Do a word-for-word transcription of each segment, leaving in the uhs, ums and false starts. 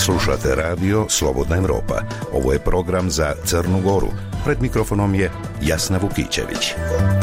Slušate radio Slobodna Evropa. Ovo je program za Crnu Goru. Pred mikrofonom je Jasna Vukićević.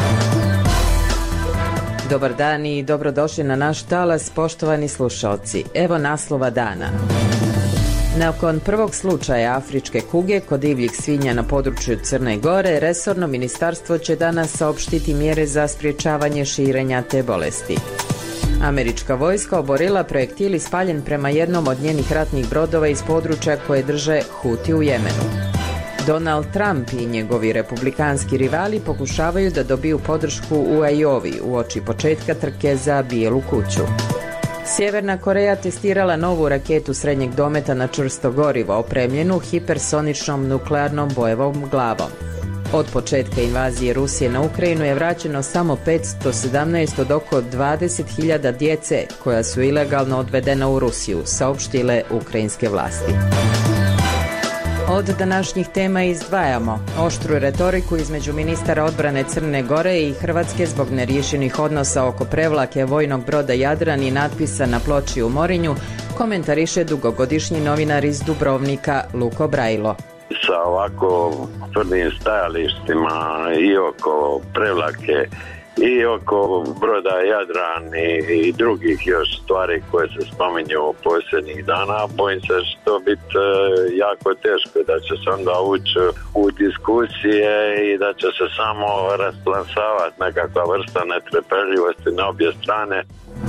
Dobar dan i dobrodošli na naš talas, poštovani slušalci. Evo naslova dana. Nakon prvog slučaja afričke kuge kod divljih svinja na području Crne Gore, resorno ministarstvo će danas saopštiti mjere za sprječavanje širenja te bolesti. Američka vojska oborila projektil ispaljen prema jednom od njenih ratnih brodova iz područja koje drže Huti u Jemenu. Donald Trump i njegovi republikanski rivali pokušavaju da dobiju podršku u Ajovi uoči početka trke za Bijelu kuću. Sjeverna Koreja testirala novu raketu srednjeg dometa na čvrsto gorivo, opremljenu hipersoničnom nuklearnom bojevom glavom. Od početka invazije Rusije na Ukrajinu je vraćeno samo petsto sedamnaest od oko dvadeset hiljada djece koja su ilegalno odvedena u Rusiju, saopštile ukrajinske vlasti. Od današnjih tema izdvajamo oštru retoriku između ministara odbrane Crne Gore i Hrvatske zbog neriješenih odnosa oko prevlake vojnog broda Jadran i natpisa na ploči u Morinju, komentariše dugogodišnji novinar iz Dubrovnika Luko Brajlo. Sa ovako tvrdim stajalištima i oko prevlake i oko broda Jadran i, i drugih još stvari koje se spominju posljednjih dana, bojim se što to biti e, jako teško, da će se onda ući u diskusije i da će se samo rasplamsavati nekakva vrsta netrpeljivosti na obje strane.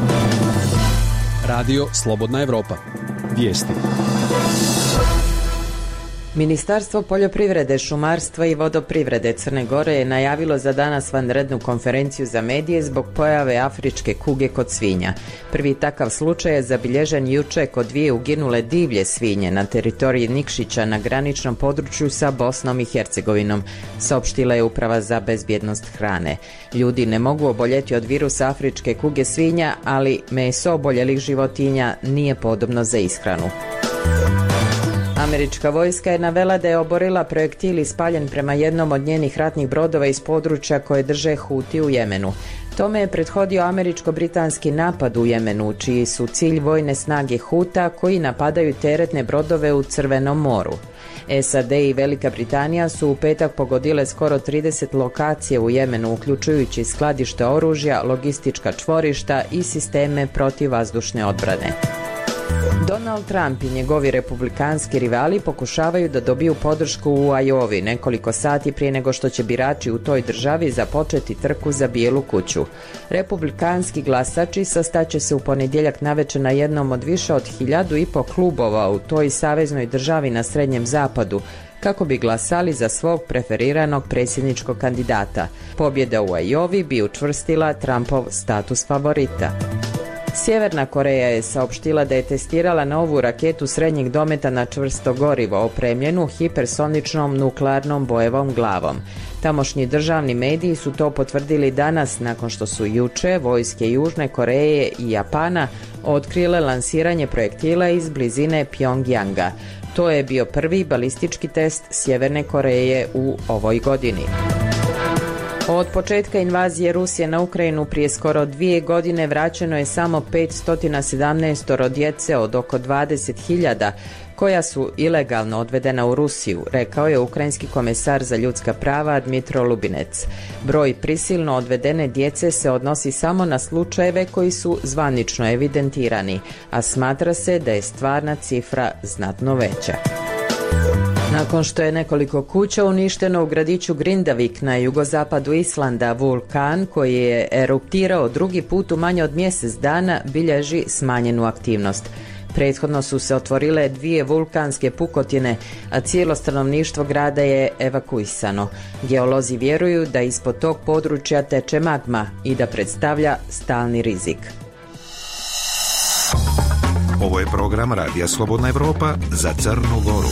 Radio Slobodna Evropa. Vijesti. Ministarstvo poljoprivrede, šumarstva i vodoprivrede Crne Gore je najavilo za danas vanrednu konferenciju za medije zbog pojave afričke kuge kod svinja. Prvi takav slučaj je zabilježen juče kod dvije uginule divlje svinje na teritoriji Nikšića na graničnom području sa Bosnom i Hercegovinom, saopštila je Uprava za bezbjednost hrane. Ljudi ne mogu oboljeti od virusa afričke kuge svinja, ali meso oboljelih životinja nije podobno za ishranu. Američka vojska je navela da je oborila projektil ispaljen prema jednom od njenih ratnih brodova iz područja koje drže Huti u Jemenu. Tome je prethodio američko-britanski napad u Jemenu, čiji su cilj vojne snage Huta koji napadaju teretne brodove u Crvenom moru. S A D i Velika Britanija su u petak pogodile skoro trideset lokacija u Jemenu, uključujući skladište oružja, logistička čvorišta i sisteme protivvazdušne odbrane. Donald Trump i njegovi republikanski rivali pokušavaju da dobiju podršku u Ajovi nekoliko sati prije nego što će birači u toj državi započeti trku za Bijelu kuću. Republikanski glasači sastaće se u ponedjeljak navečer na jednom od više od hiljadu i po klubova u toj saveznoj državi na Srednjem zapadu, kako bi glasali za svog preferiranog predsjedničkog kandidata. Pobjeda u Ajovi bi učvrstila Trumpov status favorita. Sjeverna Koreja je saopštila da je testirala novu raketu srednjeg dometa na čvrsto gorivo, opremljenu hipersoničnom nuklearnom bojevom glavom. Tamošnji državni mediji su to potvrdili danas nakon što su juče vojske Južne Koreje i Japana otkrile lansiranje projektila iz blizine Pjongjanga. To je bio prvi balistički test Sjeverne Koreje u ovoj godini. Od početka invazije Rusije na Ukrajinu prije skoro dvije godine vraćeno je samo petsto sedamnaest djece od oko dvadeset hiljada koja su ilegalno odvedena u Rusiju, rekao je ukrajinski komesar za ljudska prava Dmitro Lubinec. Broj prisilno odvedene djece se odnosi samo na slučajeve koji su zvanično evidentirani, a smatra se da je stvarna cifra znatno veća. Nakon što je nekoliko kuća uništeno u gradiću Grindavik na jugozapadu Islanda, vulkan koji je eruptirao drugi put u manje od mjesec dana bilježi smanjenu aktivnost. Prethodno su se otvorile dvije vulkanske pukotine, a cijelo stanovništvo grada je evakuisano. Geolozi vjeruju da ispod tog područja teče magma i da predstavlja stalni rizik. Ovo je program Radija Slobodna Evropa za Crnu Goru.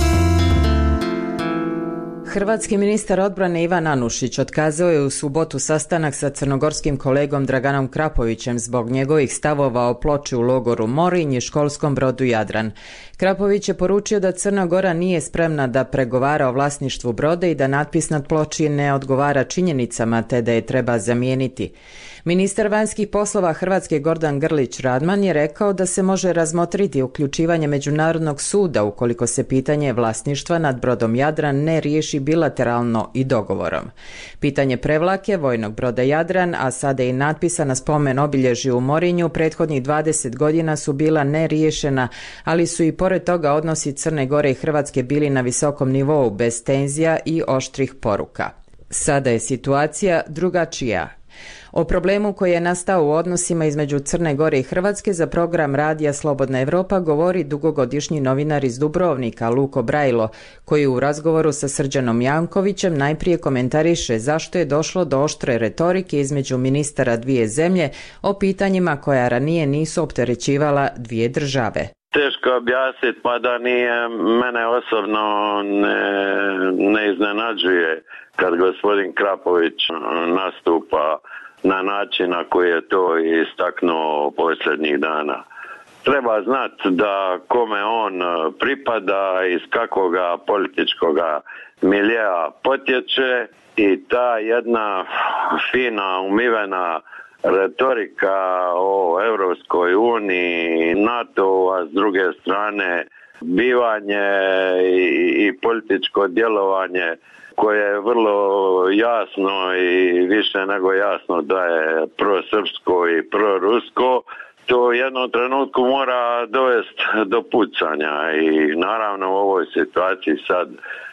Hrvatski ministar odbrane Ivan Anušić otkazao je u subotu sastanak sa crnogorskim kolegom Draganom Krapovićem zbog njegovih stavova o ploči u logoru Morinj i školskom brodu Jadran. Krapović je poručio da Crna Gora nije spremna da pregovara o vlasništvu broda i da natpis nad ploči ne odgovara činjenicama te da je treba zamijeniti. Ministar vanjskih poslova Hrvatske Gordan Grlić Radman je rekao da se može razmotriti uključivanje Međunarodnog suda ukoliko se pitanje vlasništva nad brodom Jadran ne riješi bilateralno i dogovorom. Pitanje prevlake vojnog broda Jadran, a sada i natpisa na spomen obilježju u Morinju, prethodnih dvadeset godina su bila neriješena, ali su i pored toga odnosi Crne Gore i Hrvatske bili na visokom nivou bez tenzija i oštrih poruka. Sada je situacija drugačija. O problemu koji je nastao u odnosima između Crne Gore i Hrvatske za program radija Slobodna Evropa govori dugogodišnji novinar iz Dubrovnika Luko Brajlo, koji u razgovoru sa Srđanom Jankovićem najprije komentariše zašto je došlo do oštre retorike između ministara dvije zemlje o pitanjima koja ranije nisu opterećivala dvije države. Teško objasniti, pa da nije, mene osobno ne, ne iznenađuje kad gospodin Krapović nastupa na način na koji je to istaknuo posljednjih dana. Treba znati da kome on pripada, iz kakvoga političkoga miljea potječe i ta jedna fina, umivena retorika o Europskoj uniji, NATO, a s druge strane bivanje i, i političko djelovanje koje je vrlo jasno i više nego jasno da je prosrpsko i prorusko, to u jednom trenutku mora dovesti do pucanja i naravno u ovoj situaciji sad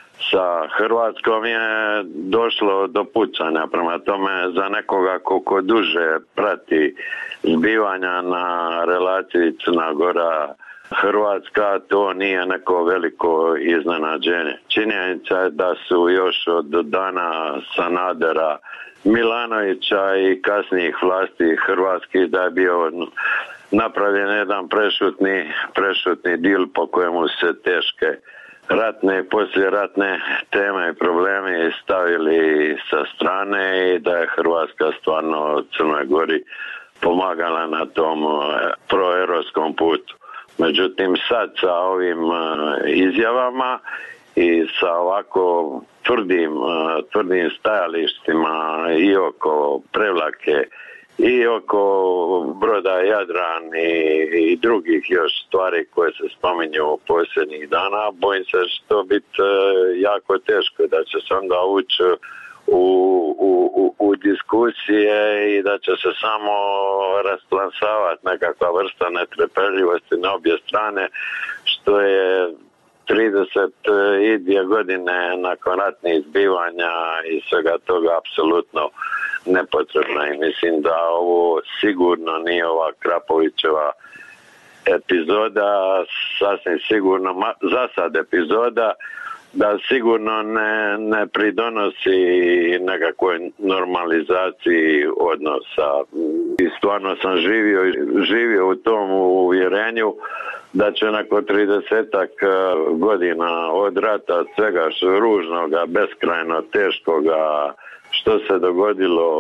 sa Hrvatskom je došlo do pucanja, prema tome za nekoga koliko duže prati zbivanja na relaciji Crna Gora Hrvatska, to nije neko veliko iznenađenje. Činjenica je da su još od dana Sanadera, Milanovića i kasnijih vlasti Hrvatski da je bio napravljen jedan prešutni, prešutni dil po kojemu se teške ratne i poslijeratne teme i problemi stavili sa strane i da je Hrvatska stvarno Crnoj Gori pomagala na tom proeuropskom putu. Međutim, sad sa ovim izjavama i sa ovako tvrdim, tvrdim stajalištima i oko Prevlake i oko broda Jadran i, i drugih još stvari koje se spominju posljednjih dana, bojim se što to biti jako teško, da će se onda ući u, u, u, u diskusije i da će se samo rasplamsavati nekakva vrsta netrpeljivosti na obje strane, što je trideset dvije godine nakon ratnih zbivanja i svega toga apsolutno nepotrebno. I mislim da ovo sigurno nije ova Krapovićeva epizoda, sasvim sigurno za sad epizoda, da sigurno ne, ne pridonosi nekakvoj normalizaciji odnosa. I stvarno sam živio, živio u tom uvjerenju da će nakon tridesetak godina od rata, svega što ružnoga, beskrajno teškoga, što se dogodilo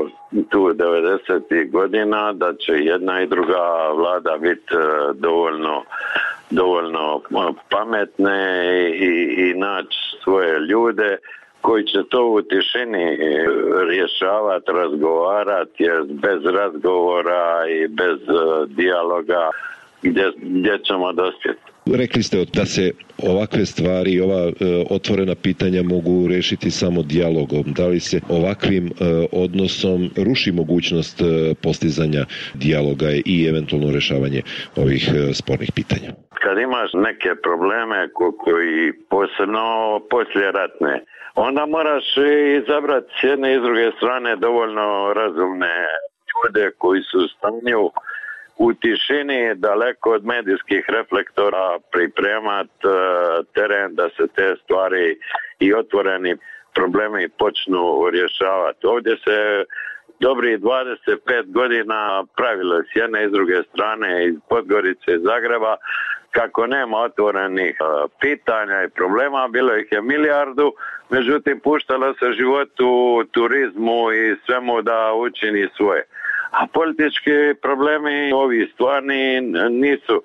tu devedesetih godina, da će jedna i druga vlada biti dovoljno, dovoljno pametne i, i naći svoje ljude koji će to u tišini rješavati, razgovarati, jer bez razgovora i bez dijaloga gdje, gdje ćemo dospjeti. Rekli ste da se ovakve stvari i ova e, otvorena pitanja mogu riješiti samo dijalogom. Da li se ovakvim e, odnosom ruši mogućnost e, postizanja dijaloga i eventualno rješavanje ovih e, spornih pitanja? Kad imaš neke probleme ko- koji posebno poslijeratne, onda moraš izabrati s jedne i s druge strane dovoljno razumne ljude koji su u stanju u tišini, daleko od medijskih reflektora, pripremat teren da se te stvari i otvoreni problemi počnu rješavati. Ovdje se dobri dvadeset pet godina pravilo s jedne i s druge strane iz Podgorice i Zagreba kako nema otvorenih pitanja i problema, bilo ih je milijardu, međutim puštalo se životu, turizmu i svemu da učini svoje. A politički problemi, ovi stvarni, nisu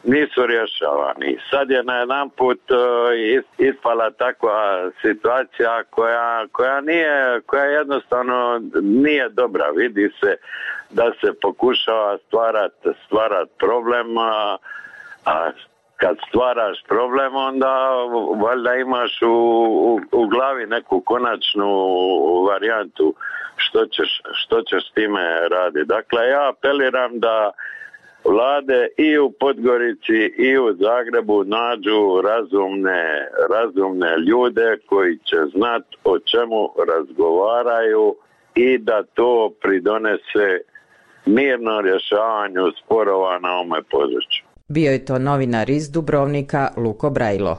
nisu rješavani. Sad je na jedan put ispala takva situacija koja, koja nije, koja jednostavno nije dobra. Vidi se da se pokušava stvarati stvarat problem, a, a kad stvaraš problem, onda valjda imaš u, u, u glavi neku konačnu varijantu što ćeš, što ćeš s time raditi. Dakle, ja apeliram da vlade i u Podgorici i u Zagrebu nađu razumne, razumne ljude koji će znati o čemu razgovaraju i da to pridonese mirno rješavanju sporova na ovome području. Bio je to novinar iz Dubrovnika Luko Brajlo.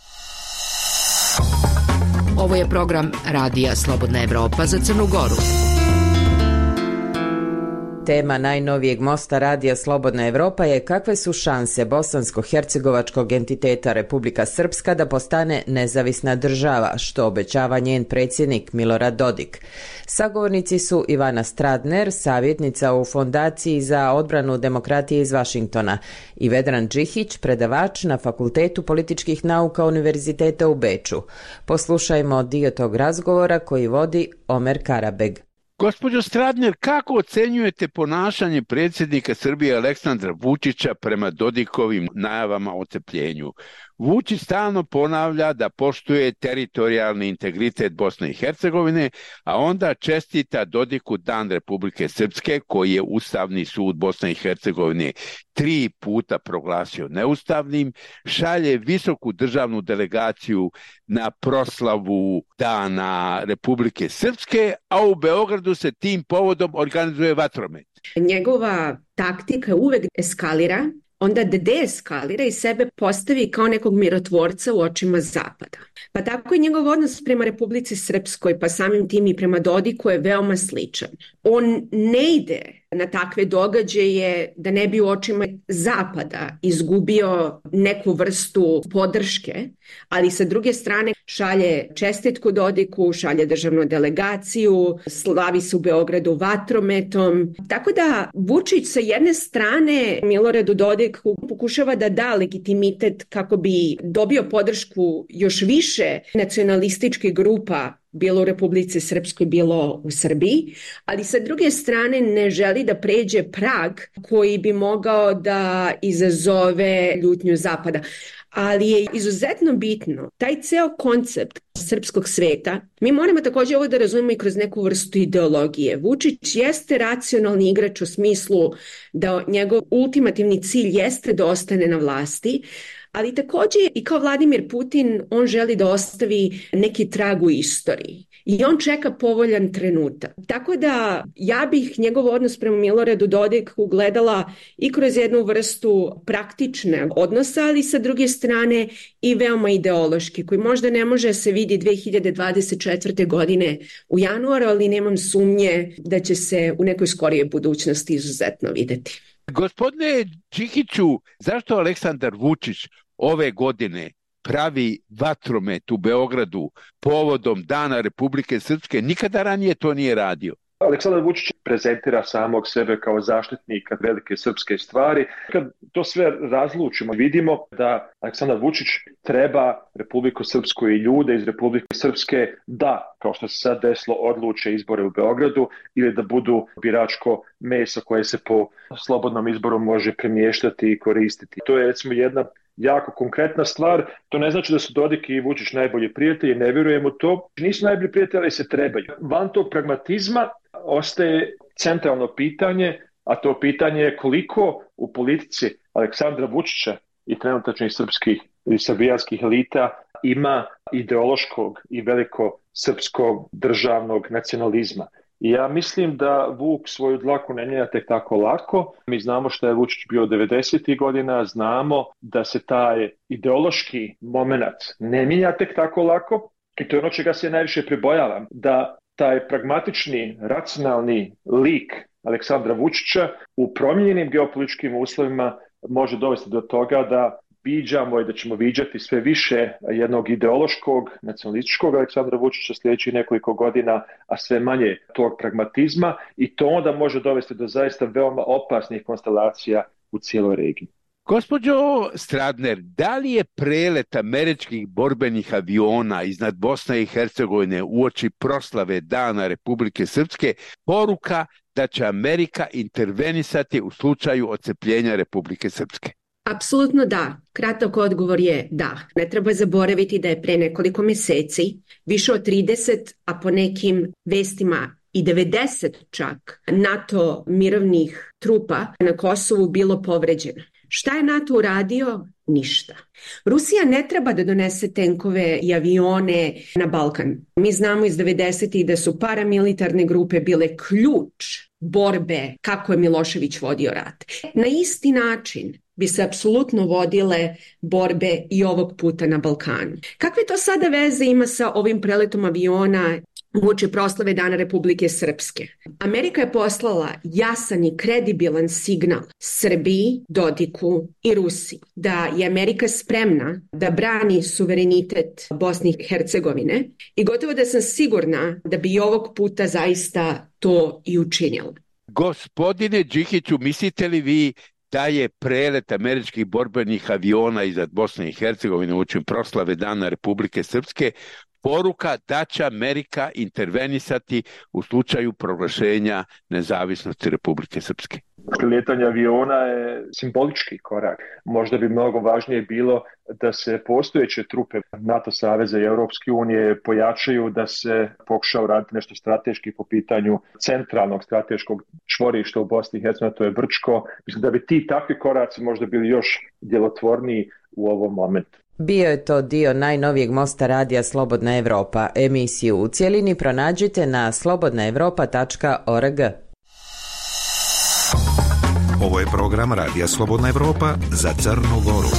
Ovo je program Radija Slobodna Evropa za Crnu Goru. Tema najnovijeg mosta Radija Slobodna Evropa je kakve su šanse bosansko-hercegovačkog entiteta Republika Srpska da postane nezavisna država, što obećava njen predsjednik Milorad Dodik. Sagovornici su Ivana Stradner, savjetnica u Fondaciji za odbranu demokratije iz Vašingtona, i Vedran Džihić, predavač na Fakultetu političkih nauka Univerziteta u Beču. Poslušajmo dio tog razgovora koji vodi Omer Karabeg. Gospođo Stradner, kako ocenjujete ponašanje predsjednika Srbije Aleksandra Vučića prema Dodikovim najavama o ocepljenju? Vučić stalno ponavlja da poštuje teritorijalni integritet Bosne i Hercegovine, a onda čestita Dodiku Dan Republike Srpske, koji je Ustavni sud Bosne i Hercegovine tri puta proglasio neustavnim, šalje visoku državnu delegaciju na proslavu Dana Republike Srpske, a u Beogradu se tim povodom organizuje vatromet. Njegova taktika uvek eskalira, onda deeskalira i sebe postavi kao nekog mirotvorca u očima Zapada. Pa tako i njegov odnos prema Republici Srpskoj, pa samim tim i prema Dodiku, je veoma sličan. On ne ide na takve događaje da ne bi u očima Zapada izgubio neku vrstu podrške, ali sa druge strane šalje čestitku Dodiku, šalje državnu delegaciju, slavi se u Beogradu vatrometom. Tako da Vučić sa jedne strane Miloradu Dodiku pokušava da da legitimitet kako bi dobio podršku još više nacionalističkih grupa, bilo u Republici Srpskoj, bilo u Srbiji, ali sa druge strane ne želi da pređe prag koji bi mogao da izazove ljutnju Zapada. Ali je izuzetno bitno, taj ceo koncept srpskog sveta, mi moramo također ovo da razumemo i kroz neku vrstu ideologije. Vučić jeste racionalni igrač u smislu da njegov ultimativni cilj jeste da ostane na vlasti, ali također i kao Vladimir Putin on želi da ostavi neki trag u istoriji i on čeka povoljan trenutak. Tako da ja bih njegov odnos prema Miloradu Dodiku gledala i kroz jednu vrstu praktične odnosa, ali sa druge strane i veoma ideološki, koji možda ne može se vidi dve hiljade dvadeset četvrte. godine u januaru, ali nemam sumnje da će se u nekoj skorijoj budućnosti izuzetno videti. Gospodine Džihiću, zašto Aleksandar Vučić ove godine pravi vatromet u Beogradu povodom Dana Republike Srpske? Nikada ranije to nije radio. Aleksandar Vučić prezentira samog sebe kao zaštitnika velike srpske stvari. Kad to sve razlučimo, vidimo da Aleksandar Vučić treba Republiku Srpsku i ljude iz Republike Srpske da, kao što se sad desilo, odluče izbore u Beogradu ili da budu biračko meso koje se po slobodnom izboru može premještati i koristiti. To je recimo jedna jako konkretna stvar. To ne znači da su Dodik i Vučić najbolji prijatelji, ne vjerujem u to. Nisu najbolji prijatelji, ali se trebaju. Van tog pragmatizma ostaje centralno pitanje, a to pitanje je koliko u politici Aleksandra Vučića i trenutačnih srpskih i srbijanskih elita ima ideološkog i veliko srpskog državnog nacionalizma. I ja mislim da Vuk svoju dlaku ne mijenja tek tako lako. Mi znamo što je Vučić bio devedesetih godina, znamo da se taj ideološki moment ne mijenja tek tako lako i to je ono čega se najviše pribojavam, da taj pragmatični, racionalni lik Aleksandra Vučića u promijenjenim geopolitičkim uslovima može dovesti do toga da viđamo i da ćemo viđati sve više jednog ideološkog, nacionalističkog Aleksandra Vučića sljedećih nekoliko godina, a sve manje tog pragmatizma i to onda može dovesti do zaista veoma opasnih konstelacija u cijeloj regiji. Gospođo Stradner, da li je prelet američkih borbenih aviona iznad Bosne i Hercegovine uoči proslave Dana Republike Srpske poruka da će Amerika intervenisati u slučaju odcepljenja Republike Srpske? Apsolutno da. Kratak odgovor je da. Ne treba zaboraviti da je pre nekoliko meseci više od trideset, a po nekim vestima i devedeset čak NATO mirovnih trupa na Kosovu bilo povređeno. Šta je NATO uradio? Ništa. Rusija ne treba da donese tenkove i avione na Balkan. Mi znamo iz devedesetih da su paramilitarne grupe bile ključ borbe kako je Milošević vodio rat. Na isti način bi se apsolutno vodile borbe i ovog puta na Balkanu. Kakve to sada veze ima sa ovim preletom aviona uoči proslave Dana Republike Srpske? Amerika je poslala jasan i kredibilan signal Srbiji, Dodiku i Rusiji da je Amerika spremna da brani suverenitet Bosne i Hercegovine i gotovo da sam sigurna da bi i ovog puta zaista to i učinila. Gospodine Đikiću, mislite li vi da je prelet američkih borbenih aviona iznad Bosne i Hercegovine uoči proslave Dana Republike Srpske poruka da će Amerika intervenisati u slučaju proglašenja nezavisnosti Republike Srpske? Lijetanje aviona je simbolički korak. Možda bi mnogo važnije bilo da se postojeće trupe NATO saveza i Europske unije pojačaju, da se pokuša uraditi nešto strateški po pitanju centralnog strateškog čvorišta u Bosni i Hercegovini, to je Brčko. Mislim da bi ti takvi koraci možda bili još djelotvorniji u ovom momentu. Bio je to dio najnovijeg mosta radija Slobodna Evropa. Emisiju u cjelini pronađite na slobodna evropa tačka org. Ovo je program radija Slobodna Evropa za Crnu Goru.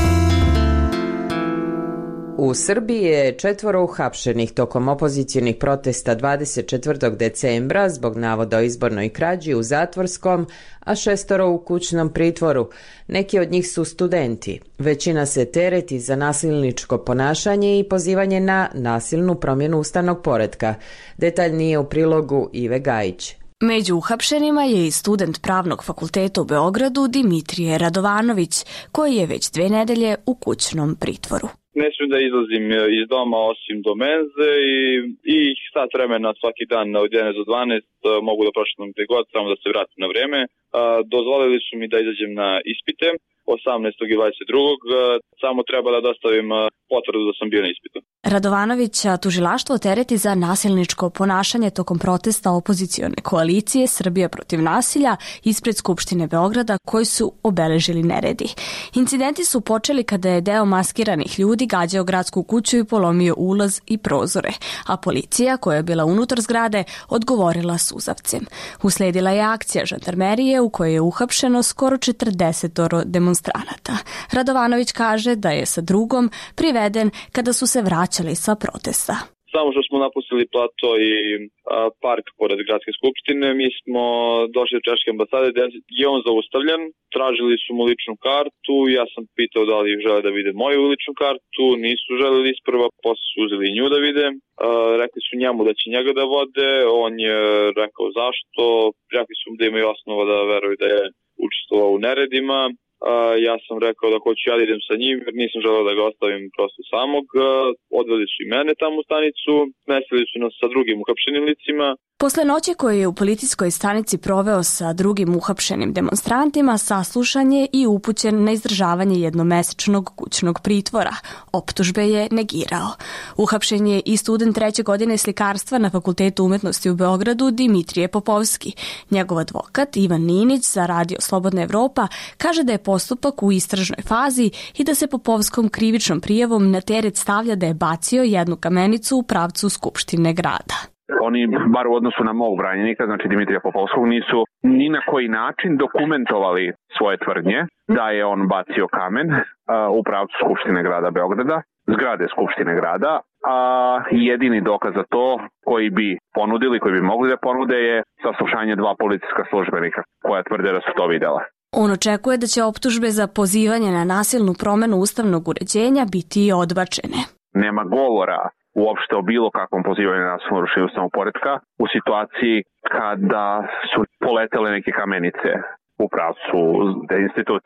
U Srbiji je četvoro uhapšenih tokom opozicionih protesta dvadeset četvrtog decembra zbog navoda o izbornoj krađi u zatvorskom, a šestoro u kućnom pritvoru. Neki od njih su studenti. Većina se tereti za nasilničko ponašanje i pozivanje na nasilnu promjenu ustavnog poretka. Detaljnije u prilogu Ive Gajić. Među uhapšenima je i student Pravnog fakulteta u Beogradu Dimitrije Radovanović, koji je već dve nedelje u kućnom pritvoru. Ne smijem da izlazim iz doma osim do menze i, i sat vremena svaki dan od jedanaest do dvanaest mogu da prošetam gde god, samo da se vratim na vreme. Dozvolili su mi da izađem na ispite osamnaestog i dvadeset drugog Samo treba da dostavim potvrdu da sam bio na ispitu. Radovanovića tužilaštvo tereti za nasilničko ponašanje tokom protesta opozicione koalicije Srbija protiv nasilja ispred Skupštine Beograda koji su obeležili neredi. Incidenti su počeli kada je deo maskiranih ljudi gađao gradsku kuću i polomio ulaz i prozore, a policija koja je bila unutar zgrade odgovorila suzavcem. Usledila je akcija žandarmerije u kojoj je uhapšeno skoro četrdeset demonstranata. Radovanović kaže da je sa drugom priveden kada su se vraćali sa protesta. Samo što smo napustili plato i a, park pored gradske skupštine, mi smo došli do češke ambasade gdje je on zaustavljen, tražili su mu ličnu kartu, ja sam pitao da li žele da vide moju ličnu kartu, nisu želeli isprva, posle su uzeli nju da vide, a, rekli su njemu da će njega da vode, on je rekao zašto, rekli su da imaju osnova da veruju da je učestvovao u neredima. Uh, ja sam rekao da hoću ja da idem sa njim jer nisam želeo da ga ostavim prosto samog. Uh, odveli su i mene tamo u stanicu, smestili su nas sa drugim uhapšenim licima. Posle noći koju je u policijskoj stanici proveo sa drugim uhapšenim demonstrantima, saslušan je i upućen na izdržavanje jednomesečnog kućnog pritvora. Optužbe je negirao. Uhapšen je i student treće godine slikarstva na Fakultetu umetnosti u Beogradu Dimitrije Popovski. Njegov advokat Ivan Ninić za radio Slobodna Evropa kaže da je postupak u istražnoj fazi i da se Popovskom krivičnom prijavom na teret stavlja da je bacio jednu kamenicu u pravcu Skupštine grada. Oni, bar u odnosu na mog branjenika, znači Dimitrija Popovskog, nisu ni na koji način dokumentovali svoje tvrdnje da je on bacio kamen uh, u pravcu Skupštine grada Beograda, zgrade Skupštine grada, a jedini dokaz za to koji bi ponudili, koji bi mogli da ponude je saslušanje dva policijska službenika koja tvrde da su to videla. On očekuje da će optužbe za pozivanje na nasilnu promenu ustavnog uređenja biti odbačene. Nema govora uopšte o bilo kakvom pozivanju na nasilno rušenje ustavnog poretka u situaciji kada su poletele neke kamenice u pravcu te institucije.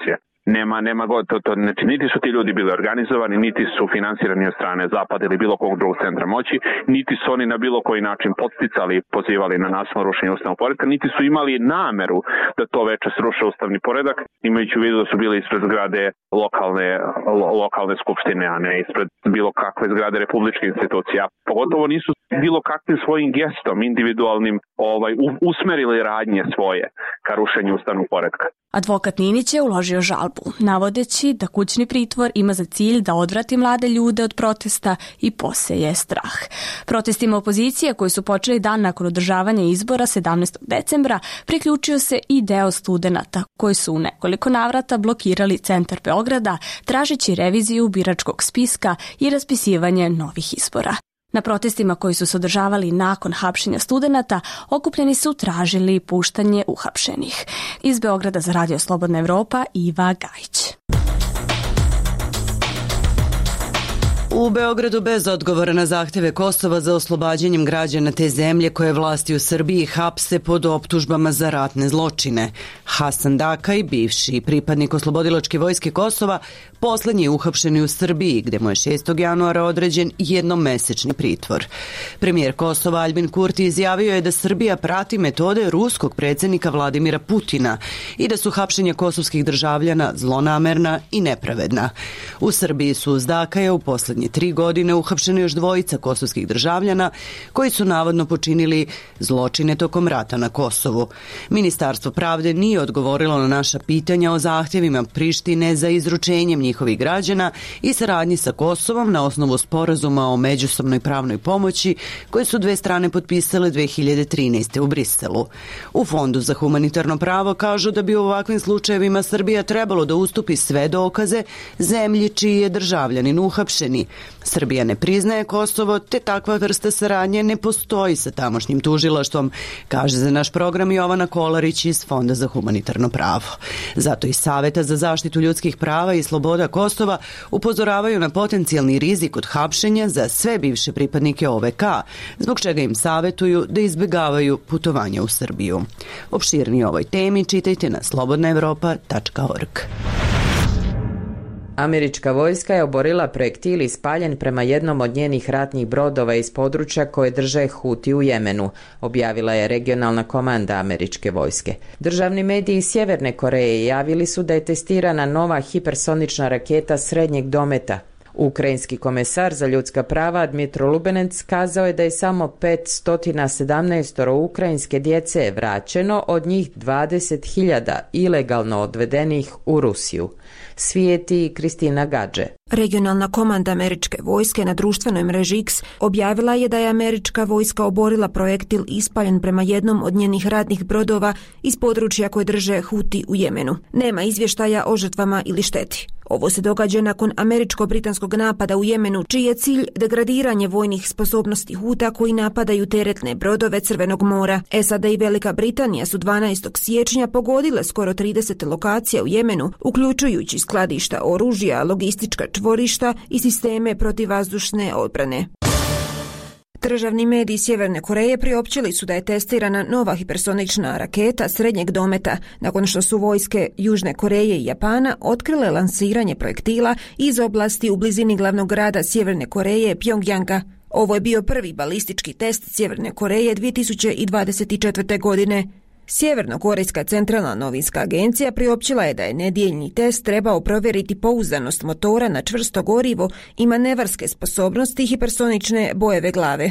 Nema, nema god, to, to, znači, niti su ti ljudi bili organizovani, niti su finansirani od strane Zapada ili bilo kog drugog centra moći, niti su oni na bilo koji način podsticali, pozivali na nasilno rušenje ustavnog poretka, niti su imali nameru da to veče sruše ustavni poredak, imajući u vidu da su bili ispred zgrade lokalne, lo, lokalne skupštine, a ne ispred bilo kakve zgrade republičke institucije. Pogotovo nisu bilo kakvim svojim gestom, individualnim, ovaj, usmerili radnje svoje ka rušenju ustavnog poretka. Advokat Ninić je uložio žalbu, navodeći da kućni pritvor ima za cilj da odvrati mlade ljude od protesta i poseje strah. Protestima opozicije koji su počeli dan nakon održavanja izbora sedamnaestog decembra priključio se i deo studenata koji su u nekoliko navrata blokirali centar Beograda tražeći reviziju biračkog spiska i raspisivanje novih izbora. Na protestima koji su se održavali nakon hapšenja studenata, okupljeni su tražili puštanje uhapšenih. Iz Beograda za Radio Slobodna Evropa, Iva Gajić. U Beogradu bez odgovora na zahteve Kosova za oslobađanjem građana te zemlje koje vlasti u Srbiji hapse pod optužbama za ratne zločine. Hasan Dakaj, bivši pripadnik oslobodilačke vojske Kosova, poslednji je uhapšen u Srbiji, gde mu je šestog januara određen jednomesečni pritvor. Premijer Kosova Aljbin Kurti izjavio je da Srbija prati metode ruskog predsjednika Vladimira Putina i da su hapšenja kosovskih državljana zlonamerna i nepravedna. U Srbiji su uz Dakaja u poslednje tri godine uhapšeni još dvojica kosovskih državljana koji su navodno počinili zločine tokom rata na Kosovu. Ministarstvo pravde nije odgovorilo na naša pitanja o zahtjevima Prištine za izručenjem njihovih građana i saradnji sa Kosovom na osnovu sporazuma o međusobnoj pravnoj pomoći koje su dve strane potpisale dve hiljade trinaeste. u Briselu. U Fondu za humanitarno pravo kažu da bi u ovakvim slučajevima Srbija trebalo da ustupi sve dokaze zemlji čiji je državljanin uhapšeni. Srbija ne priznaje Kosovo, te takva vrsta saradnje ne postoji sa tamošnjim tužilaštvom, kaže za naš program Jovana Kolarić iz Fonda za humanitarno pravo. Zato i Saveta za zaštitu ljudskih prava i sloboda Kosova upozoravaju na potencijalni rizik od hapšenja za sve bivše pripadnike O V K, zbog čega im savetuju da izbjegavaju putovanja u Srbiju. Opširnije o ovoj temi čitajte na slobodna evropa tačka org. Američka vojska je oborila projektil ispaljen prema jednom od njenih ratnih brodova iz područja koje drže Huti u Jemenu, objavila je regionalna komanda američke vojske. Državni mediji Sjeverne Koreje javili su da je testirana nova hipersonična raketa srednjeg dometa. Ukrajinski komesar za ljudska prava Dmitro Lubenec kazao je da je samo petsto sedamnaest ukrajinske djece vraćeno, od njih dvadeset hiljada ilegalno odvedenih u Rusiju. Svijeti Kristina Gadže. Regionalna komanda američke vojske na društvenoj mreži X objavila je da je američka vojska oborila projektil ispaljen prema jednom od njenih ratnih brodova iz područja koje drže Huti u Jemenu. Nema izvještaja o žrtvama ili šteti. Ovo se događa nakon američko-britanskog napada u Jemenu, čiji je cilj degradiranje vojnih sposobnosti Huta koji napadaju teretne brodove Crvenog mora. S A D i Velika Britanija su dvanaestog siječnja pogodile skoro trideset lokacija u Jemenu, uključujući skladišta oružja, logistička čvorišta i sisteme protivvazdušne odbrane. Državni mediji Sjeverne Koreje priopćili su da je testirana nova hipersonična raketa srednjeg dometa nakon što su vojske Južne Koreje i Japana otkrile lansiranje projektila iz oblasti u blizini glavnog grada Sjeverne Koreje Pjongjanga. Ovo je bio prvi balistički test Sjeverne Koreje dvije tisuće dvadeset četvrte. godine. Sjevernokorejska centralna novinska agencija priopćila je da je nedjeljni test trebao provjeriti pouzdanost motora na čvrsto gorivo i manevarske sposobnosti hipersonične bojeve glave.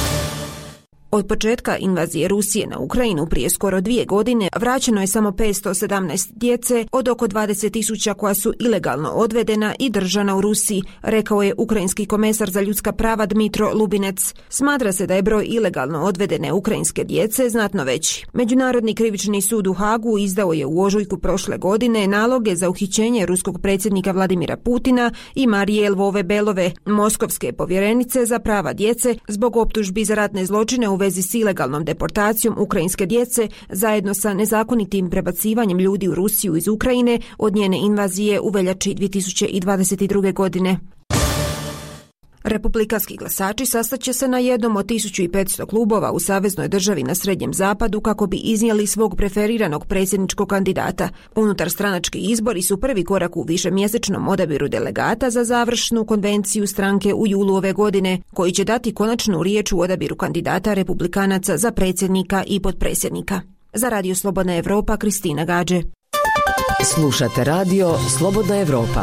Od početka invazije Rusije na Ukrajinu prije skoro dvije godine vraćeno je samo petsto sedamnaest djece od oko dvadeset tisuća koja su ilegalno odvedena i držana u Rusiji, rekao je ukrajinski komesar za ljudska prava Dmitro Lubinec. Smatra se da je broj ilegalno odvedene ukrajinske djece znatno veći. Međunarodni krivični sud u Hagu izdao je u ožujku prošle godine naloge za uhićenje ruskog predsjednika Vladimira Putina i Marije Lvove Belove, moskovske povjerenice za prava djece, zbog optužbi za ratne zločine u vezi s ilegalnom deportacijom ukrajinske djece zajedno sa nezakonitim prebacivanjem ljudi u Rusiju iz Ukrajine od njene invazije u veljači dvije tisuće dvadeset druge. godine. Republikanski glasači sastaće se na jednom od tisuću petsto klubova u saveznoj državi na Srednjem zapadu kako bi iznijeli svog preferiranog predsjedničkog kandidata. Unutar stranački izbori su prvi korak u višemjesečnom odabiru delegata za završnu konvenciju stranke u julu ove godine, koji će dati konačnu riječ u odabiru kandidata republikanaca za predsjednika i potpredsjednika. Za Radio Slobodna Evropa, Kristina Gađe. Slušate Radio Slobodna Evropa.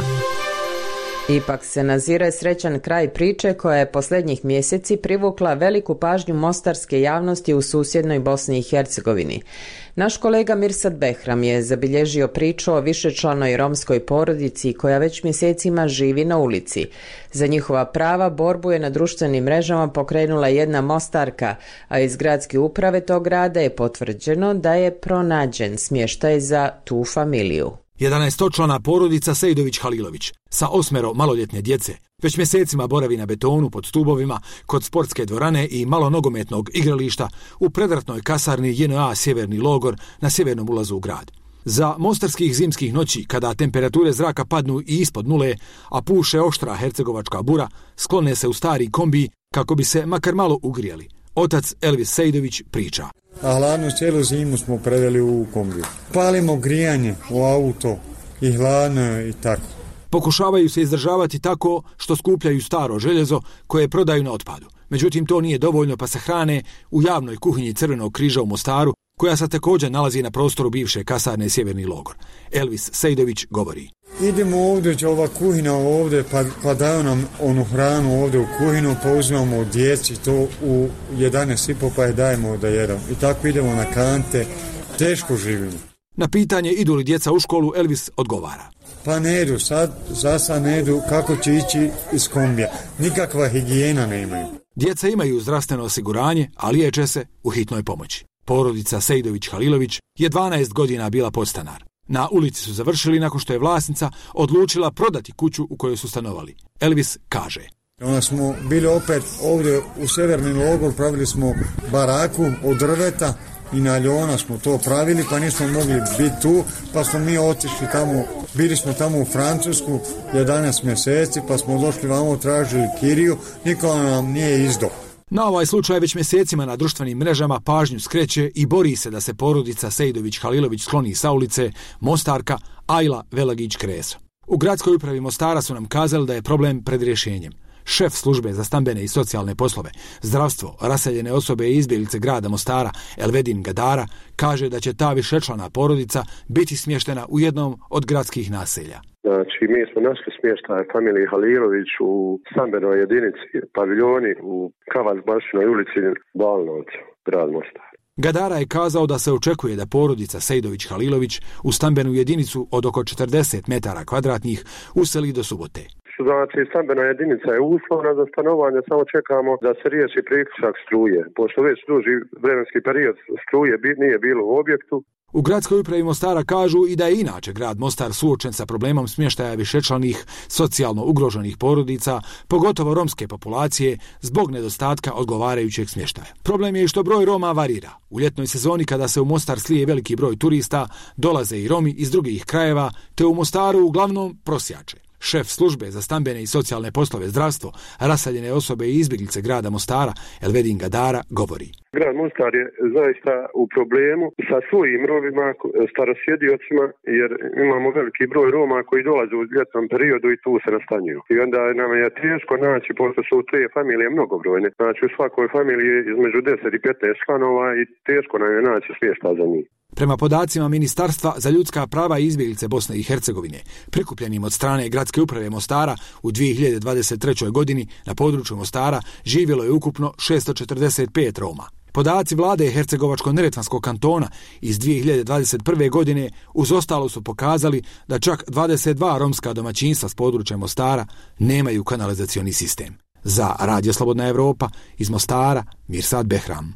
Ipak se nazire srećan kraj priče koja je posljednjih mjeseci privukla veliku pažnju mostarske javnosti u susjednoj Bosni i Hercegovini. Naš kolega Mirsad Behram je zabilježio priču o višečlanoj romskoj porodici koja već mjesecima živi na ulici. Za njihova prava borbu je na društvenim mrežama pokrenula jedna Mostarka, a iz gradske uprave tog grada je potvrđeno da je pronađen smještaj za tu familiju. jedanaestočlana porodica Sejdović-Halilović sa osmero maloljetne djece već mjesecima boravi na betonu pod stubovima kod sportske dvorane i malonogometnog igrališta u predratnoj kasarni J N A Sjeverni logor na sjevernom ulazu u grad. Za mostarskih zimskih noći, kada temperature zraka padnu i ispod nule, a puše oštra hercegovačka bura, sklone se u stari kombi kako bi se makar malo ugrijali. Otac Elvis Sejdović priča. A hladnu cijelu zimu smo preveli u kombiju. Palimo grijanje u auto i hladno i tako. Pokušavaju se izdržavati tako što skupljaju staro željezo koje prodaju na otpadu. Međutim, to nije dovoljno pa se hrane u javnoj kuhinji Crvenog križa u Mostaru, koja se također nalazi na prostoru bivše kasarne Sjeverni logor. Elvis Sejdović govori. Idemo ovdje, će ova kuhina ovdje, pa, pa daju nam onu hranu ovdje u kuhinu, pa uzmemo djeci to u jedanaest i po pa je dajemo da jedemo. I tako idemo na kante, teško živimo. Na pitanje idu li djeca u školu, Elvis odgovara. Pa ne idu, sad, za sad ne idu, kako će ići iz kombija. Nikakva higijena ne imaju. Djeca imaju zdravstveno osiguranje, a liječe se u hitnoj pomoći. Porodica Sejdović-Halilović je dvanaest godina bila podstanar. Na ulici su završili nakon što je vlasnica odlučila prodati kuću u kojoj su stanovali. Elvis kaže. Onda smo bili opet ovdje u Sjeverni logor, pravili smo baraku od drveta i na ljona smo to pravili, pa nismo mogli biti tu, pa smo mi otišli tamo, bili smo tamo u Francusku jedanaest mjeseci, pa smo došli vamo, tražili kiriju, niko nam nije izdao. Na ovaj slučaj već mjesecima na društvenim mrežama pažnju skreće i bori se da se porodica Sejdović-Halilović skloni sa ulice Mostarka Ajla Velagić-Kreso. U gradskoj upravi Mostara su nam kazali da je problem pred rješenjem. Šef službe za stambene i socijalne poslove, zdravstvo, raseljene osobe i izbjeglice grada Mostara, Elvedin Gadara, kaže da će ta višečlana porodica biti smještena u jednom od gradskih naselja. Znači, mi smo našli smještaj familiji Halilović u stambenoj jedinici paviljoni u Kavalj-Bašinoj ulici Balnovca, grad Mostar. Gadara je kazao da se očekuje da porodica Sejdović-Halilović u stambenu jedinicu od oko četrdeset metara kvadratnih useli do subote. Znači, stambena jedinica je uslovna za stanovanje, samo čekamo da se riješi priključak struje, pošto već duži vremenski period struje nije bilo u objektu. U gradskoj upravi Mostara kažu i da je inače grad Mostar suočen sa problemom smještaja višečlanih socijalno ugroženih porodica, pogotovo romske populacije, zbog nedostatka odgovarajućeg smještaja. Problem je i što broj Roma varira. U ljetnoj sezoni, kada se u Mostar slije veliki broj turista, dolaze i Romi iz drugih krajeva, te u Mostaru uglavnom prosjače. Šef službe za stambene i socijalne poslove, zdravstvo, raseljene osobe i izbjeglice grada Mostara, Elvedin Gadara, govori. Grad Mostar je zaista u problemu sa svojim Romima, starosjediocima, jer imamo veliki broj Roma koji dolaze u ljetnom periodu i tu se nastanjuju. I onda nam je teško naći, pošto su te familije mnogobrojne. Znači u svakoj familiji između deset i petnaest članova i teško nam je naći smještaj za njih. Prema podacima Ministarstva za ljudska prava i izbjeglice Bosne i Hercegovine, prikupljenim od strane gradske uprave Mostara, u dvije hiljade dvadeset trećoj. godini na području Mostara živjelo je ukupno šesto četrdeset pet Roma. Podaci vlade Hercegovačko-neretvanskog kantona iz dvije hiljade dvadeset prve. godine uz ostalo su pokazali da čak dvadeset dva romska domaćinstva s područja Mostara nemaju kanalizacioni sistem. Za Radio Slobodna Evropa iz Mostara, Mirsad Behram.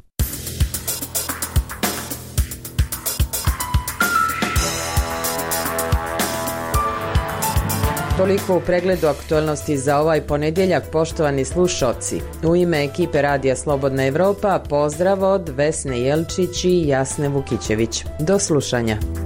Toliko u pregledu aktualnosti za ovaj ponedjeljak, poštovani slušoci. U ime ekipe Radija Slobodna Evropa pozdrav od Vesne Jelčić i Jasne Vukićević. Do slušanja.